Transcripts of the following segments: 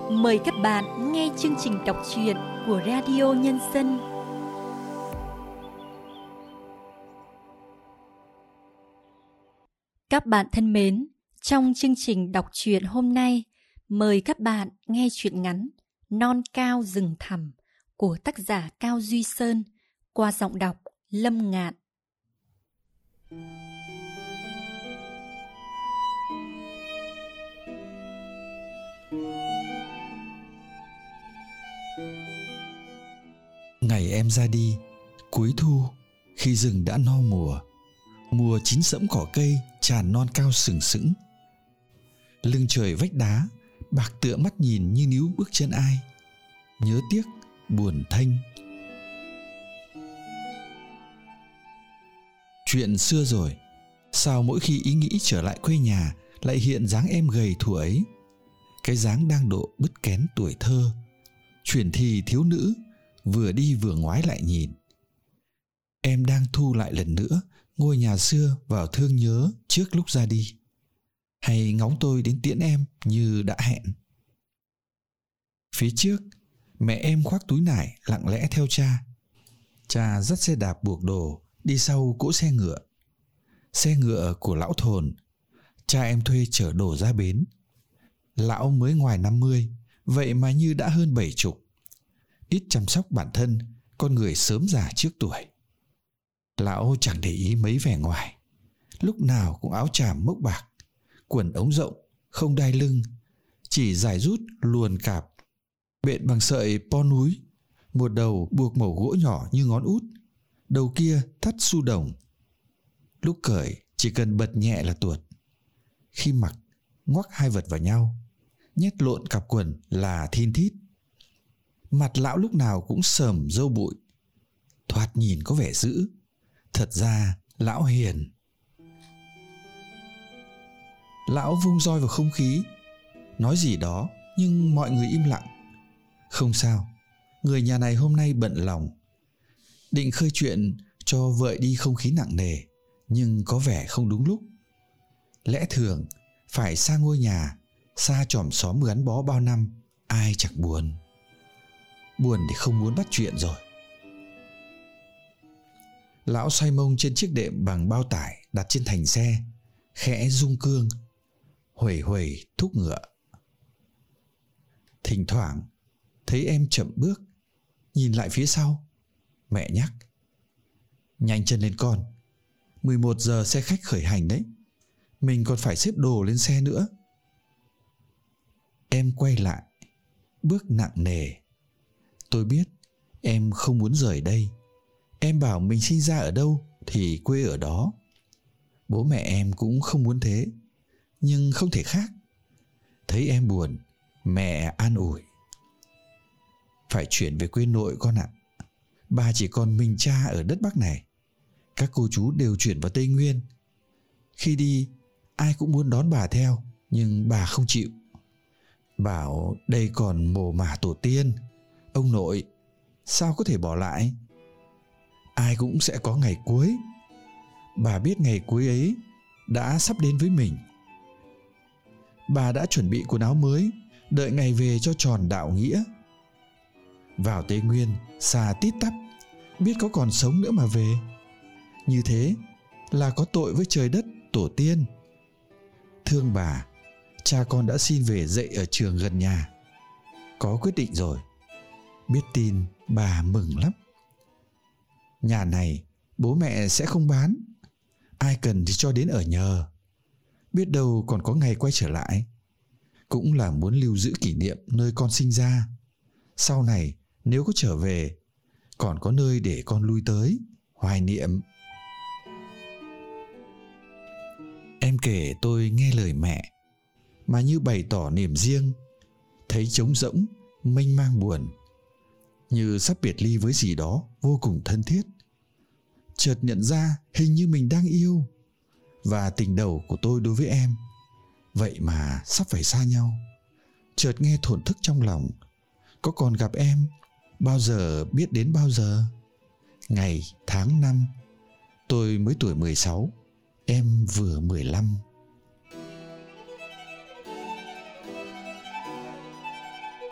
Mời các bạn nghe chương trình đọc truyện của Radio Nhân dân. Các bạn thân mến, trong chương trình đọc truyện hôm nay, mời các bạn nghe truyện ngắn Non Cao Rừng Thẳm của tác giả Cao Duy Sơn qua giọng đọc Lâm Ngạn. Ngày em ra đi, cuối thu, khi rừng đã no mùa chín sẫm cỏ cây tràn non cao sừng sững. Lưng trời vách đá, bạc tựa mắt nhìn như níu bước chân ai, nhớ tiếc, buồn thênh. Chuyện xưa rồi, sao mỗi khi ý nghĩ trở lại quê nhà lại hiện dáng em gầy thuở ấy, cái dáng đang độ bứt kén tuổi thơ, chuyển thì thiếu nữ, vừa đi vừa ngoái lại nhìn. Em đang thu lại lần nữa ngôi nhà xưa vào thương nhớ trước lúc ra đi, hay ngóng tôi đến tiễn em như đã hẹn. Phía trước, mẹ em khoác túi nải lặng lẽ theo cha. Cha dắt xe đạp buộc đồ đi sau cỗ xe ngựa của lão thồn. Cha em thuê chở đồ ra bến. Lão mới ngoài 50, vậy mà như đã hơn 70. Ít chăm sóc bản thân, con người sớm già trước tuổi. Lão chẳng để ý mấy vẻ ngoài, lúc nào cũng áo tràm mốc bạc, quần ống rộng, không đai lưng, chỉ dài rút luồn cạp, bện bằng sợi po núi, một đầu buộc mẩu gỗ nhỏ như ngón út, đầu kia thắt xu đồng. Lúc cởi chỉ cần bật nhẹ là tuột, khi mặc ngoắc hai vật vào nhau, nhét lộn cặp quần là thin thít. Mặt lão lúc nào cũng sờm râu bụi, thoạt nhìn có vẻ dữ, thật ra lão hiền. Lão vung roi vào không khí, nói gì đó nhưng mọi người im lặng. Không sao, người nhà này hôm nay bận lòng, định khơi chuyện cho vợi đi không khí nặng nề, nhưng có vẻ không đúng lúc. Lẽ thường phải xa ngôi nhà, xa chòm xóm gắn bó bao năm, ai chẳng buồn. Buồn thì không muốn bắt chuyện rồi. Lão xoay mông trên chiếc đệm bằng bao tải đặt trên thành xe, khẽ rung cương, huẩy huẩy thúc ngựa. Thỉnh thoảng thấy em chậm bước, nhìn lại phía sau, mẹ nhắc: nhanh chân lên con, 11 giờ xe khách khởi hành đấy, mình còn phải xếp đồ lên xe nữa. Em quay lại, bước nặng nề. Tôi biết em không muốn rời đây. Em bảo mình sinh ra ở đâu thì quê ở đó. Bố mẹ em cũng không muốn thế, nhưng không thể khác. Thấy em buồn, mẹ an ủi: phải chuyển về quê nội con ạ. Bà chỉ còn mình cha ở đất Bắc này. Các cô chú đều chuyển vào Tây Nguyên. Khi đi, ai cũng muốn đón bà theo, nhưng bà không chịu. Bảo đây còn mồ mả tổ tiên. Ông nội, sao có thể bỏ lại? Ai cũng sẽ có ngày cuối. Bà biết ngày cuối ấy đã sắp đến với mình. Bà đã chuẩn bị quần áo mới, đợi ngày về cho tròn đạo nghĩa. Vào Tây Nguyên, xa tít tắp, biết có còn sống nữa mà về. Như thế là có tội với trời đất, tổ tiên. Thương bà, cha con đã xin về dạy ở trường gần nhà. Có quyết định rồi. Biết tin, bà mừng lắm. Nhà này bố mẹ sẽ không bán, ai cần thì cho đến ở nhờ. Biết đâu còn có ngày quay trở lại. Cũng là muốn lưu giữ kỷ niệm nơi con sinh ra. Sau này nếu có trở về, còn có nơi để con lui tới, hoài niệm. Em kể tôi nghe lời mẹ, mà như bày tỏ niềm riêng. Thấy trống rỗng, mênh mang buồn, như sắp biệt ly với gì đó vô cùng thân thiết. Chợt nhận ra hình như mình đang yêu, và tình đầu của tôi đối với em, vậy mà sắp phải xa nhau. Chợt nghe thổn thức trong lòng, có còn gặp em, bao giờ biết đến bao giờ. Ngày, tháng, năm, tôi mới tuổi 16, em vừa 15.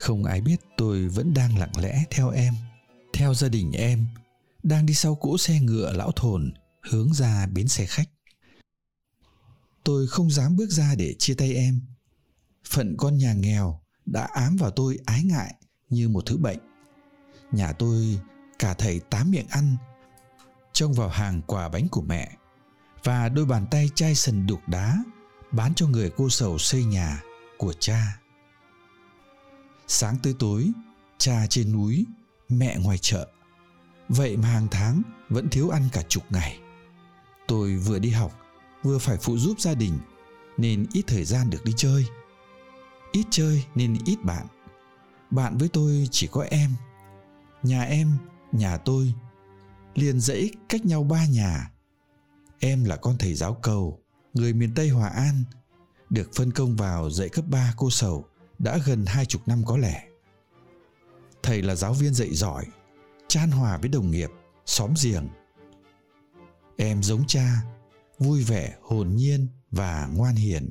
Không ai biết tôi vẫn đang lặng lẽ theo em, theo gia đình em, đang đi sau cỗ xe ngựa lão thồn hướng ra bến xe khách. Tôi không dám bước ra để chia tay em. Phận con nhà nghèo đã ám vào tôi ái ngại như một thứ bệnh. Nhà tôi cả thầy 8 miệng ăn trông vào hàng quà bánh của mẹ và đôi bàn tay chai sần đục đá bán cho người cô sầu xây nhà của cha. Sáng tới tối, cha trên núi, mẹ ngoài chợ. Vậy mà hàng tháng vẫn thiếu ăn cả chục ngày. Tôi vừa đi học, vừa phải phụ giúp gia đình, nên ít thời gian được đi chơi. Ít chơi nên ít bạn. Bạn với tôi chỉ có em. Nhà em, nhà tôi liền dãy cách nhau 3 nhà. Em là con thầy giáo cầu, người miền Tây Hòa An, được phân công vào dạy cấp 3 cô sầu đã gần 20 năm có lẽ. Thầy là giáo viên dạy giỏi, chan hòa với đồng nghiệp, xóm giềng. Em giống cha, vui vẻ, hồn nhiên và ngoan hiền.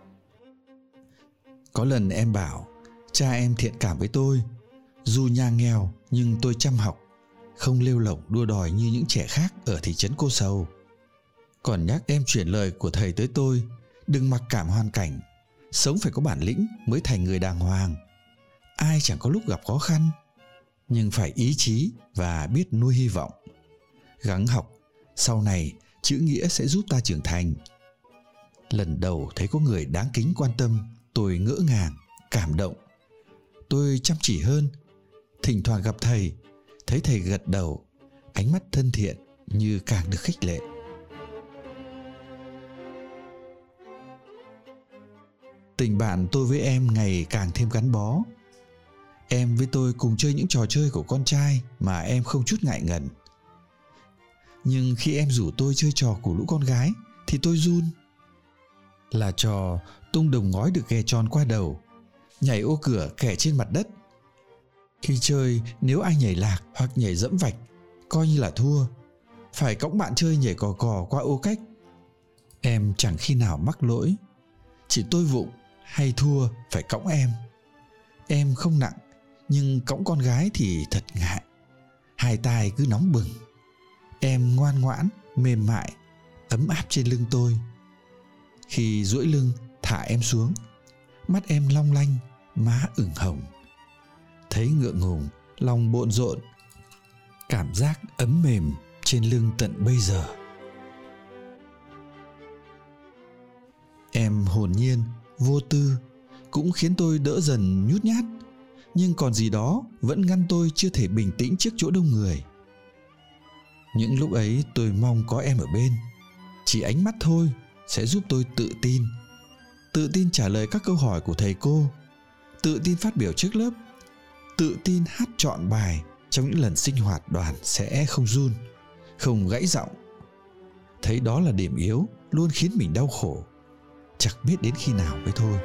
Có lần em bảo cha em thiện cảm với tôi. Dù nhà nghèo nhưng tôi chăm học, không lêu lổng đua đòi như những trẻ khác ở thị trấn cô sầu. Còn nhắc em chuyển lời của thầy tới tôi, đừng mặc cảm hoàn cảnh, sống phải có bản lĩnh mới thành người đàng hoàng. Ai chẳng có lúc gặp khó khăn, nhưng phải ý chí và biết nuôi hy vọng. Gắng học, sau này chữ nghĩa sẽ giúp ta trưởng thành. Lần đầu thấy có người đáng kính quan tâm, tôi ngỡ ngàng, cảm động. Tôi chăm chỉ hơn. Thỉnh thoảng gặp thầy, thấy thầy gật đầu, ánh mắt thân thiện như càng được khích lệ. Tình bạn tôi với em ngày càng thêm gắn bó. Em với tôi cùng chơi những trò chơi của con trai mà em không chút ngại ngần. Nhưng khi em rủ tôi chơi trò của lũ con gái thì tôi run. Là trò tung đồng ngói được ghè tròn qua đầu, nhảy ô cửa kẻ trên mặt đất. Khi chơi, nếu ai nhảy lạc hoặc nhảy dẫm vạch, coi như là thua, phải cõng bạn chơi nhảy cò cò qua ô cách. Em chẳng khi nào mắc lỗi, chỉ tôi vụng hay thua phải cõng em. Em không nặng, nhưng cõng con gái thì thật ngại. Hai tai cứ nóng bừng. Em ngoan ngoãn, mềm mại, ấm áp trên lưng tôi. Khi duỗi lưng thả em xuống, mắt em long lanh, má ửng hồng. Thấy ngượng ngùng, lòng bộn rộn. Cảm giác ấm mềm trên lưng tận bây giờ. Em hồn nhiên, vô tư, cũng khiến tôi đỡ dần nhút nhát. Nhưng còn gì đó vẫn ngăn tôi chưa thể bình tĩnh trước chỗ đông người. Những lúc ấy tôi mong có em ở bên. Chỉ ánh mắt thôi sẽ giúp tôi tự tin. Tự tin trả lời các câu hỏi của thầy cô, tự tin phát biểu trước lớp, tự tin hát trọn bài trong những lần sinh hoạt đoàn sẽ không run, không gãy giọng. Thấy đó là điểm yếu luôn khiến mình đau khổ, chẳng biết đến khi nào mới thôi.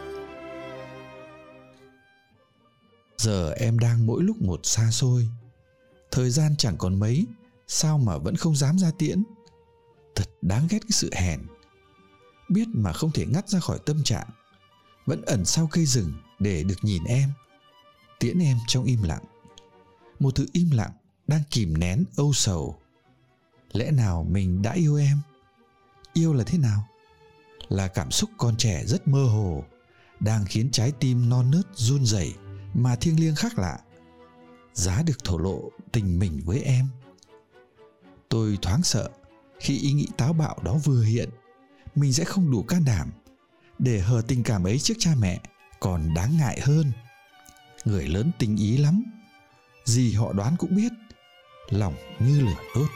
Giờ em đang mỗi lúc một xa xôi. Thời gian chẳng còn mấy, sao mà vẫn không dám ra tiễn. Thật đáng ghét cái sự hèn. Biết mà không thể ngắt ra khỏi tâm trạng, vẫn ẩn sau cây rừng để được nhìn em, tiễn em trong im lặng. Một thứ im lặng đang kìm nén âu sầu. Lẽ nào mình đã yêu em? Yêu là thế nào? Là cảm xúc con trẻ rất mơ hồ, đang khiến trái tim non nớt run rẩy mà thiêng liêng khác lạ. Giá được thổ lộ tình mình với em. Tôi thoáng sợ khi ý nghĩ táo bạo đó vừa hiện, mình sẽ không đủ can đảm để hờ tình cảm ấy trước cha mẹ. Còn đáng ngại hơn, người lớn tình ý lắm, gì họ đoán cũng biết, lòng như lửa đốt.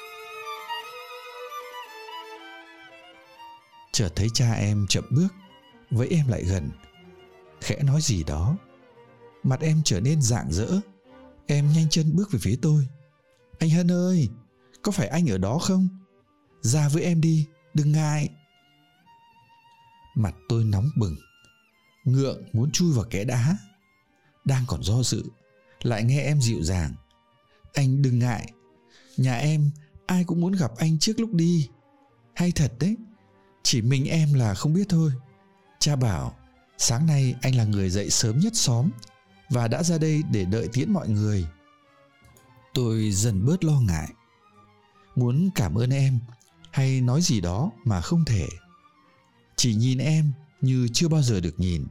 Chợt thấy cha em chậm bước, vẫy em lại gần, khẽ nói gì đó. Mặt em trở nên rạng rỡ. Em nhanh chân bước về phía tôi. Anh Hân ơi, có phải anh ở đó không? Ra với em đi, đừng ngại. Mặt tôi nóng bừng, ngượng muốn chui vào kẽ đá. Đang còn do dự, lại nghe em dịu dàng. Anh đừng ngại, nhà em ai cũng muốn gặp anh trước lúc đi. Hay thật đấy, chỉ mình em là không biết thôi. Cha bảo sáng nay anh là người dậy sớm nhất xóm, và đã ra đây để đợi tiễn mọi người. Tôi dần bớt lo ngại, muốn cảm ơn em hay nói gì đó mà không thể. Chỉ nhìn em như chưa bao giờ được nhìn.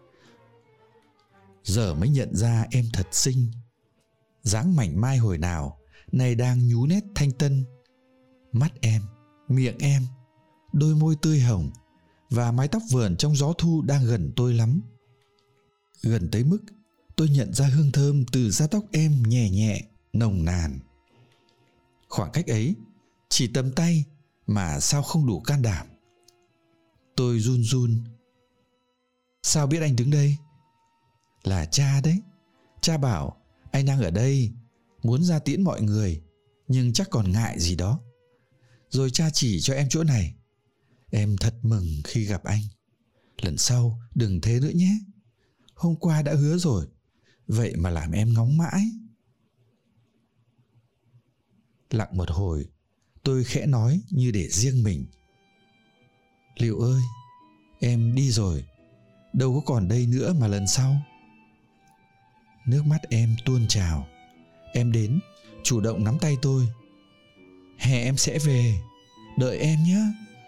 Giờ mới nhận ra em thật xinh. Dáng mảnh mai hồi nào nay đang nhú nét thanh tân. Mắt em, miệng em, đôi môi tươi hồng và mái tóc vờn trong gió thu đang gần tôi lắm. Gần tới mức tôi nhận ra hương thơm từ da tóc em nhẹ nhẹ, nồng nàn. Khoảng cách ấy chỉ tầm tay mà sao không đủ can đảm. Tôi run run. Sao biết anh đứng đây? Là cha đấy. Cha bảo anh đang ở đây, muốn ra tiễn mọi người, nhưng chắc còn ngại gì đó. Rồi cha chỉ cho em chỗ này. Em thật mừng khi gặp anh. Lần sau đừng thế nữa nhé. Hôm qua đã hứa rồi, vậy mà làm em ngóng mãi. Lặng một hồi, tôi khẽ nói như để riêng mình. Liệu ơi, em đi rồi, đâu có còn đây nữa mà lần sau. Nước mắt em tuôn trào. Em đến, chủ động nắm tay tôi. Hè em sẽ về, đợi em nhé.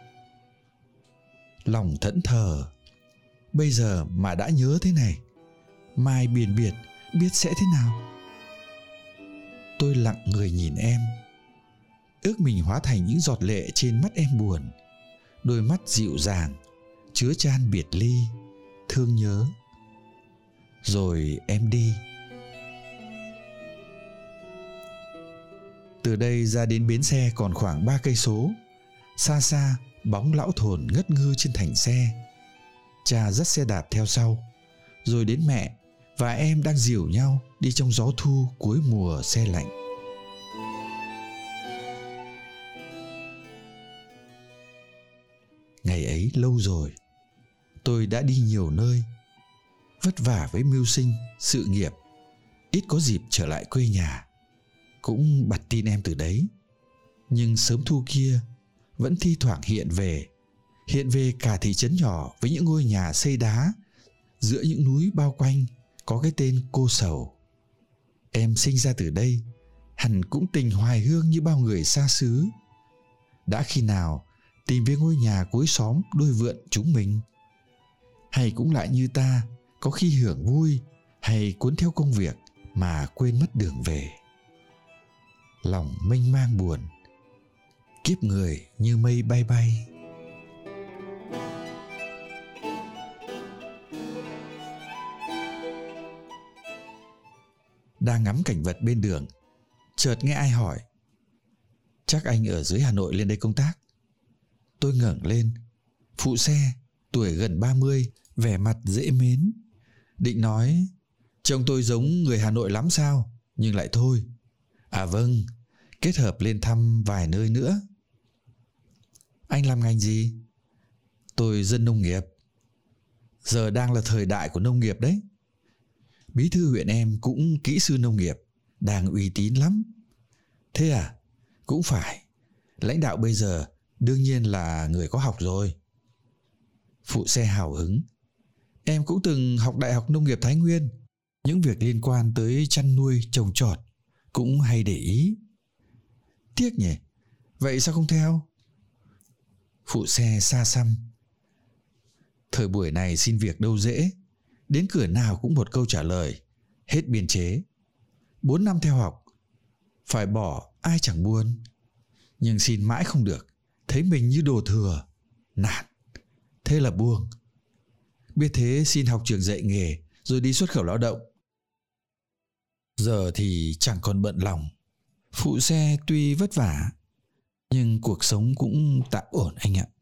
Lòng thẫn thờ. Bây giờ mà đã nhớ thế này, mai biển biệt biết sẽ thế nào. Tôi lặng người nhìn em, ước mình hóa thành những giọt lệ trên mắt em buồn. Đôi mắt dịu dàng, chứa chan biệt ly, thương nhớ. Rồi em đi. Từ đây ra đến bến xe còn khoảng 3 cây số. Xa xa, bóng lão thồn ngất ngư trên thành xe. Cha dắt xe đạp theo sau. Rồi đến mẹ và em đang dìu nhau đi trong gió thu cuối mùa se lạnh. Ngày ấy lâu rồi. Tôi đã đi nhiều nơi, vất vả với mưu sinh, sự nghiệp, ít có dịp trở lại quê nhà. Cũng bặt tin em từ đấy. Nhưng sớm thu kia vẫn thi thoảng hiện về cả thị trấn nhỏ với những ngôi nhà xây đá giữa những núi bao quanh, có cái tên Cô Sầu. Em sinh ra từ đây, hẳn cũng tình hoài hương như bao người xa xứ. Đã khi nào tìm về ngôi nhà cuối xóm đôi vượn chúng mình? Hay cũng lại như ta, có khi hưởng vui hay cuốn theo công việc mà quên mất đường về. Lòng mênh mang buồn, kiếp người như mây bay bay. Đang ngắm cảnh vật bên đường, chợt nghe ai hỏi: Chắc anh ở dưới Hà Nội lên đây công tác? Tôi ngẩng lên. Phụ xe, tuổi gần 30, vẻ mặt dễ mến. Định nói: Trông tôi giống người Hà Nội lắm sao? Nhưng lại thôi. À vâng, kết hợp lên thăm vài nơi nữa. Anh làm ngành gì? Tôi dân nông nghiệp. Giờ đang là thời đại của nông nghiệp đấy. Bí thư huyện em cũng kỹ sư nông nghiệp, đang uy tín lắm. Thế à? Cũng phải. Lãnh đạo bây giờ đương nhiên là người có học rồi. Phụ xe hào hứng. Em cũng từng học Đại học Nông nghiệp Thái Nguyên. Những việc liên quan tới chăn nuôi, trồng trọt cũng hay để ý. Tiếc nhỉ? Vậy sao không theo? Phụ xe xa xăm. Thời buổi này xin việc đâu dễ. Đến cửa nào cũng một câu trả lời: hết biên chế. 4 năm theo học, phải bỏ ai chẳng buồn. Nhưng xin mãi không được, thấy mình như đồ thừa, nản. Thế là buông. Biết thế xin học trường dạy nghề, rồi đi xuất khẩu lao động. Giờ thì chẳng còn bận lòng. Phụ xe tuy vất vả, nhưng cuộc sống cũng tạm ổn anh ạ.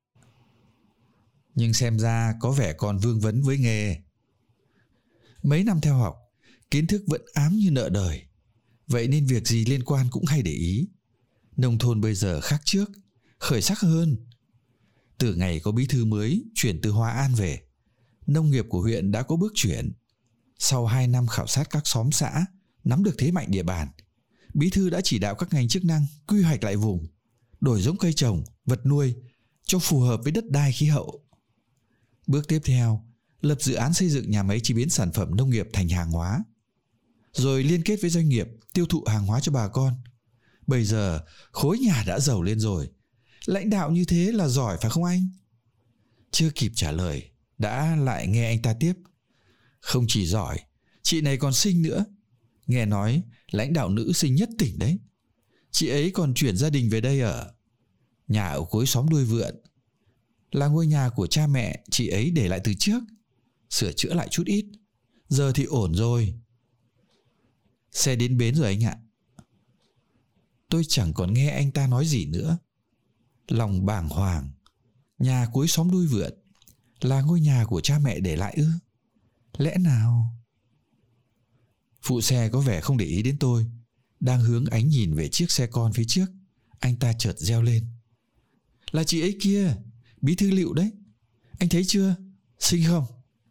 Nhưng xem ra có vẻ còn vương vấn với nghề. Mấy năm theo học, kiến thức vẫn ám như nợ đời. Vậy nên việc gì liên quan cũng hay để ý. Nông thôn bây giờ khác trước, khởi sắc hơn. Từ ngày có bí thư mới chuyển từ Hòa An về, nông nghiệp của huyện đã có bước chuyển. Sau 2 năm khảo sát các xóm xã, nắm được thế mạnh địa bàn, bí thư đã chỉ đạo các ngành chức năng quy hoạch lại vùng, đổi giống cây trồng, vật nuôi cho phù hợp với đất đai khí hậu. Bước tiếp theo lập dự án xây dựng nhà máy chế biến sản phẩm nông nghiệp thành hàng hóa, rồi liên kết với doanh nghiệp tiêu thụ hàng hóa cho bà con. Bây giờ khối nhà đã giàu lên rồi. Lãnh đạo như thế là giỏi phải không anh? Chưa kịp trả lời, đã lại nghe anh ta tiếp. Không chỉ giỏi, chị này còn xinh nữa. Nghe nói lãnh đạo nữ xinh nhất tỉnh đấy. Chị ấy còn chuyển gia đình về đây ở. Nhà ở cuối xóm Đuôi Vượn, là ngôi nhà của cha mẹ chị ấy để lại từ trước, sửa chữa lại chút ít, giờ thì ổn rồi. Xe đến bến rồi anh ạ. Tôi chẳng còn nghe anh ta nói gì nữa. Lòng bàng hoàng. Nhà cuối xóm Đuôi Vượn là ngôi nhà của cha mẹ để lại ư? Lẽ nào? Phụ xe có vẻ không để ý đến tôi, đang hướng ánh nhìn về chiếc xe con phía trước. Anh ta chợt reo lên. Là chị ấy kia, bí thư Liệu đấy. Anh thấy chưa? Xinh không?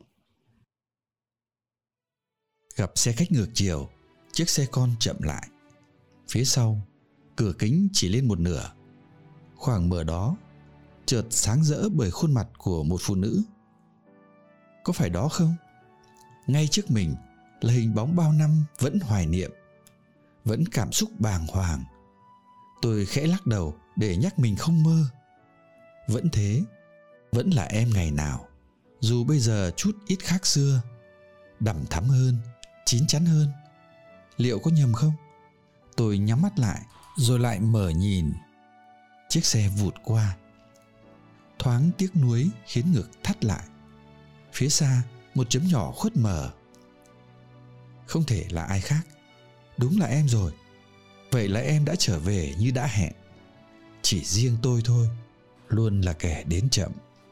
Gặp xe khách ngược chiều, chiếc xe con chậm lại. Phía sau, cửa kính chỉ lên một nửa. Khoảng mở đó chợt sáng rỡ bởi khuôn mặt của một phụ nữ. Có phải đó không? Ngay trước mình là hình bóng bao năm vẫn hoài niệm, vẫn cảm xúc bàng hoàng. Tôi khẽ lắc đầu để nhắc mình không mơ. Vẫn thế, vẫn là em ngày nào, dù bây giờ chút ít khác xưa, đằm thắm hơn, chín chắn hơn. Liệu có nhầm không? Tôi nhắm mắt lại rồi lại mở nhìn. Chiếc xe vụt qua. Thoáng tiếc nuối khiến ngực thắt lại. Phía xa một chấm nhỏ khuất mờ. Không thể là ai khác. Đúng là em rồi. Vậy là em đã trở về như đã hẹn. Chỉ riêng tôi thôi, luôn là kẻ đến chậm.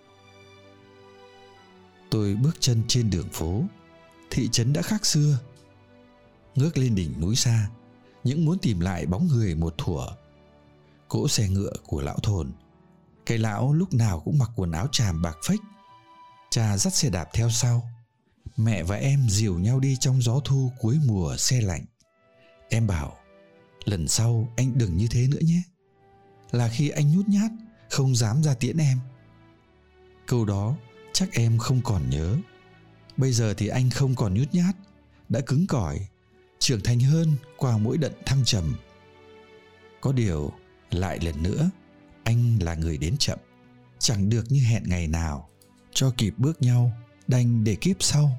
Tôi bước chân trên đường phố. Thị trấn đã khác xưa. Ngước lên đỉnh núi xa, những muốn tìm lại bóng người một thuở. Cỗ xe ngựa của lão Thồn. Cái lão lúc nào cũng mặc quần áo tràm bạc phếch. Cha dắt xe đạp theo sau. Mẹ và em dìu nhau đi trong gió thu cuối mùa se lạnh. Em bảo, lần sau anh đừng như thế nữa nhé. Là khi anh nhút nhát, không dám ra tiễn em. Câu đó chắc em không còn nhớ. Bây giờ thì anh không còn nhút nhát, đã cứng cỏi, trưởng thành hơn qua mỗi đợt thăng trầm. Có điều, lại lần nữa, anh là người đến chậm. Chẳng được như hẹn ngày nào, cho kịp bước nhau, đành để kiếp sau.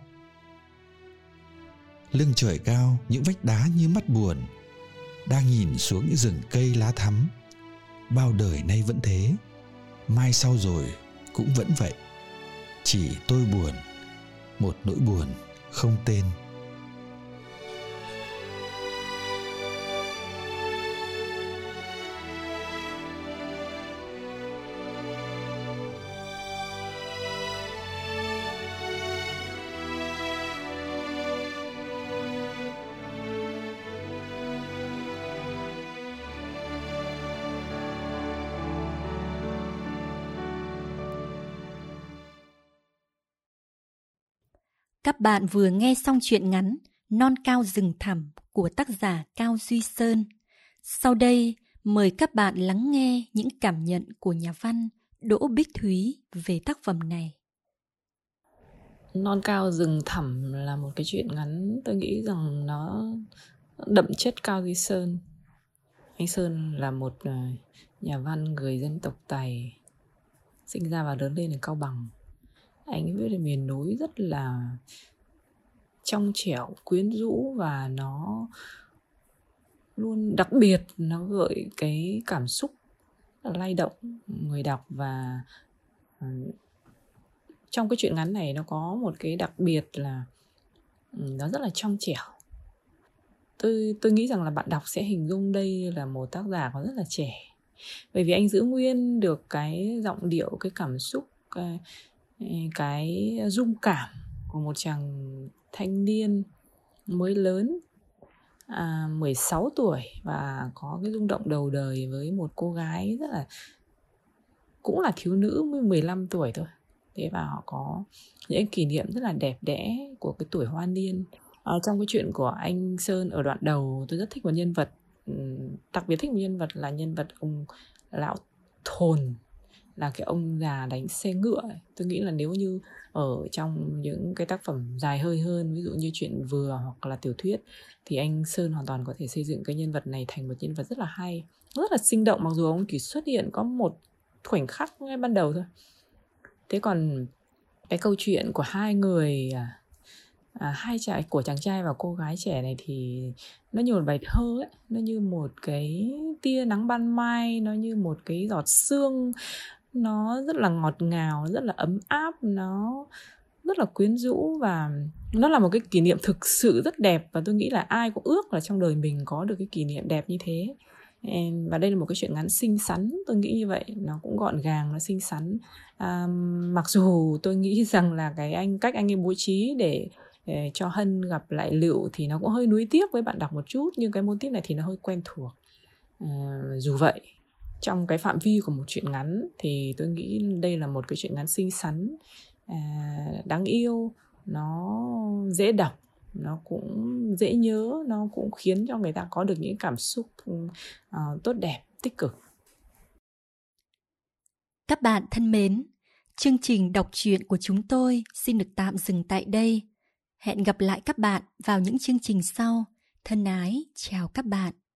Lưng trời cao, những vách đá như mắt buồn, đang nhìn xuống những rừng cây lá thắm. Bao đời nay vẫn thế, mai sau rồi cũng vẫn vậy. Chỉ tôi buồn, một nỗi buồn không tên. Các bạn vừa nghe xong truyện ngắn Non Cao Rừng Thẳm của tác giả Cao Duy Sơn. Sau đây, mời các bạn lắng nghe những cảm nhận của nhà văn Đỗ Bích Thúy về tác phẩm này. Non Cao Rừng Thẳm là một cái truyện ngắn tôi nghĩ rằng nó đậm chất Cao Duy Sơn. Anh Sơn là một nhà văn người dân tộc Tày, sinh ra và lớn lên ở Cao Bằng. Anh viết về miền núi rất là trong trẻo, quyến rũ và nó luôn đặc biệt, nó gợi cái cảm xúc lay động người đọc. Và trong cái truyện ngắn này nó có một cái đặc biệt là nó rất là trong trẻo. Tôi nghĩ rằng là bạn đọc sẽ hình dung đây là một tác giả còn rất là trẻ, bởi vì anh giữ nguyên được cái giọng điệu, cái cảm xúc, cái rung cảm của một chàng thanh niên mới lớn 16 tuổi và có cái rung động đầu đời với một cô gái rất là cũng là thiếu nữ mới 15 tuổi thôi. Thế và họ có những kỷ niệm rất là đẹp đẽ của cái tuổi hoa niên. Trong cái chuyện của anh Sơn ở đoạn đầu, tôi rất thích một nhân vật, đặc biệt thích một nhân vật là nhân vật ông lão Thồn. là cái ông già đánh xe ngựa ấy. Tôi nghĩ là nếu như ở trong những cái tác phẩm dài hơi hơn, ví dụ như truyện vừa hoặc là tiểu thuyết, thì anh Sơn hoàn toàn có thể xây dựng cái nhân vật này thành một nhân vật rất là hay, rất là sinh động, mặc dù ông chỉ xuất hiện có một khoảnh khắc ngay ban đầu thôi. Thế còn cái câu chuyện của hai người, của chàng trai và cô gái trẻ này thì nó như một bài thơ ấy, nó như một cái tia nắng ban mai, nó như một cái giọt sương, nó rất là ngọt ngào, rất là ấm áp, nó rất là quyến rũ, và nó là một cái kỷ niệm thực sự rất đẹp. Và tôi nghĩ là ai cũng ước là trong đời mình có được cái kỷ niệm đẹp như thế. Và đây là một cái chuyện ngắn xinh xắn, tôi nghĩ như vậy. Nó cũng gọn gàng, nó xinh xắn. Mặc dù tôi nghĩ rằng là cách anh ấy bố trí để cho Hân gặp lại Lựu thì nó cũng hơi nuối tiếc với bạn đọc một chút, nhưng cái mô típ này thì nó hơi quen thuộc. Dù vậy, trong cái phạm vi của một chuyện ngắn thì tôi nghĩ đây là một cái chuyện ngắn xinh xắn, đáng yêu, nó dễ đọc, nó cũng dễ nhớ, nó cũng khiến cho người ta có được những cảm xúc tốt đẹp, tích cực. Các bạn thân mến, chương trình đọc truyện của chúng tôi xin được tạm dừng tại đây. Hẹn gặp lại các bạn vào những chương trình sau. Thân ái, chào các bạn.